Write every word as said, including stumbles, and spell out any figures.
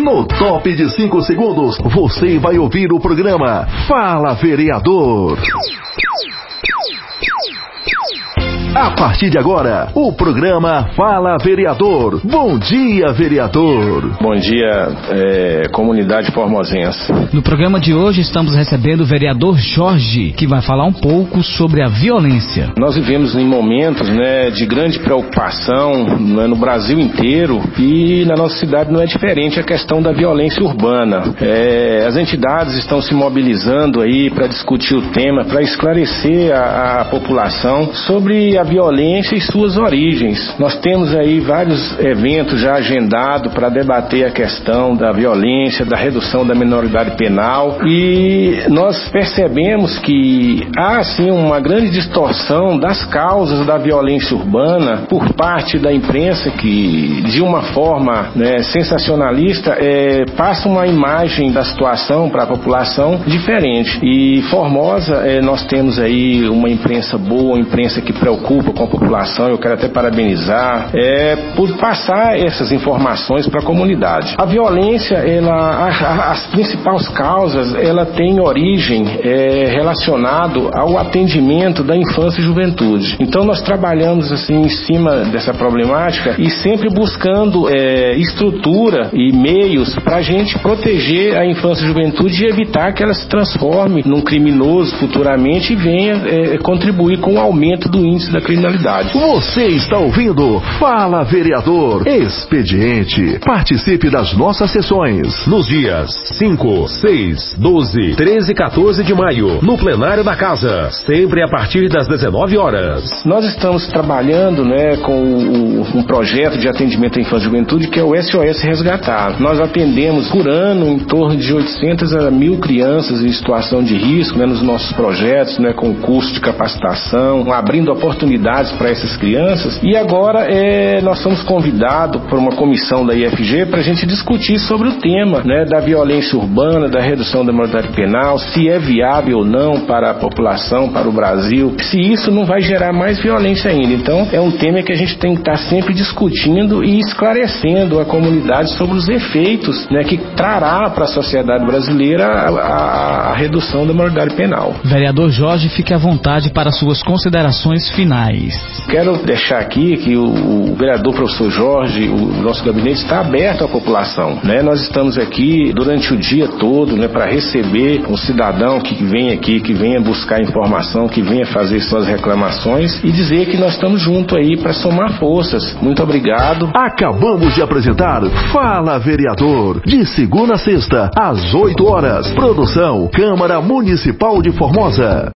No top de cinco segundos, você vai ouvir o programa Fala Vereador. A partir de agora, o programa Fala Vereador. Bom dia, vereador. Bom dia, é, comunidade formosense. No programa de hoje estamos recebendo o vereador Jorge, que vai falar um pouco sobre a violência. Nós vivemos em momentos, né, de grande preocupação, né, no Brasil inteiro, e na nossa cidade não é diferente a questão da violência urbana. É, as entidades estão se mobilizando aí para discutir o tema, para esclarecer a, a população sobre a violência e suas origens. Nós temos aí vários eventos já agendados para debater a questão da violência, da redução da minoridade penal, e nós percebemos que há sim uma grande distorção das causas da violência urbana por parte da imprensa, que de uma forma, né, sensacionalista é, passa uma imagem da situação para a população diferente. E Formosa, é, nós temos aí uma imprensa boa, uma imprensa que preocupa com a população. Eu quero até parabenizar é, por passar essas informações para a comunidade. A violência, ela, a, a, as principais causas, ela tem origem é, relacionado ao atendimento da infância e juventude. Então nós trabalhamos assim em cima dessa problemática e sempre buscando é, estrutura e meios para a gente proteger a infância e juventude e evitar que ela se transforme num criminoso futuramente e venha é, contribuir com o aumento do índice da criminalidade. Você está ouvindo Fala Vereador Expediente. Participe das nossas sessões nos dias cinco, seis, doze, treze e quatorze de maio, no plenário da casa, sempre a partir das dezenove horas. Nós estamos trabalhando, né, com o, um projeto de atendimento à infância e juventude que é o S O S Resgatar. Nós atendemos por ano em torno de oitocentas a mil crianças em situação de risco, né, nos nossos projetos, né, com curso de capacitação, abrindo oportunidades para essas crianças. E agora é, nós somos convidados por uma comissão da I F G para a gente discutir sobre o tema, né, da violência urbana, da redução da minoridade penal, se é viável ou não para a população, para o Brasil, se isso não vai gerar mais violência ainda. Então é um tema que a gente tem que estar sempre discutindo e esclarecendo a comunidade sobre os efeitos, né, que trará para a sociedade brasileira a, a, a redução da minoridade penal. Vereador Jorge, fique à vontade para suas considerações finais. Quero deixar aqui que o, o vereador professor Jorge, o nosso gabinete está aberto à população, né? Nós estamos aqui durante o dia todo, né, para receber um cidadão que vem aqui, que venha buscar informação, que venha fazer suas reclamações e dizer que nós estamos juntos aí para somar forças. Muito obrigado. Acabamos de apresentar Fala Vereador, de segunda a sexta, às oito horas. Produção Câmara Municipal de Formosa.